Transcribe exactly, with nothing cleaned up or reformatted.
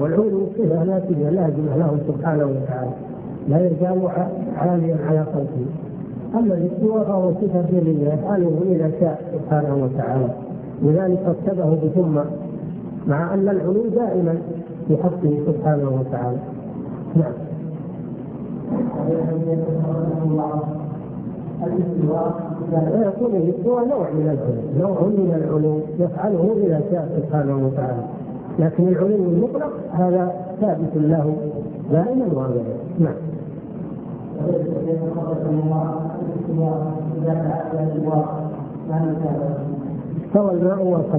والعلو صفة ذاتية لازمة له سبحانه وتعالى، لا يزال عاليا على خلقه. أما الاستواء فهو صفة فعلية يفعله إذا شاء سبحانه وتعالى، لذلك رتبه بثم، مع أن العلو دائما في حقه سبحانه وتعالى. نعم. يكون الاستواء نوع من العلو، نوع من العلو يفعله إذا شاء سبحانه وتعالى، لكن العلو المطلق هذا ثابت له دائما وابدا. نعم. استوى الماء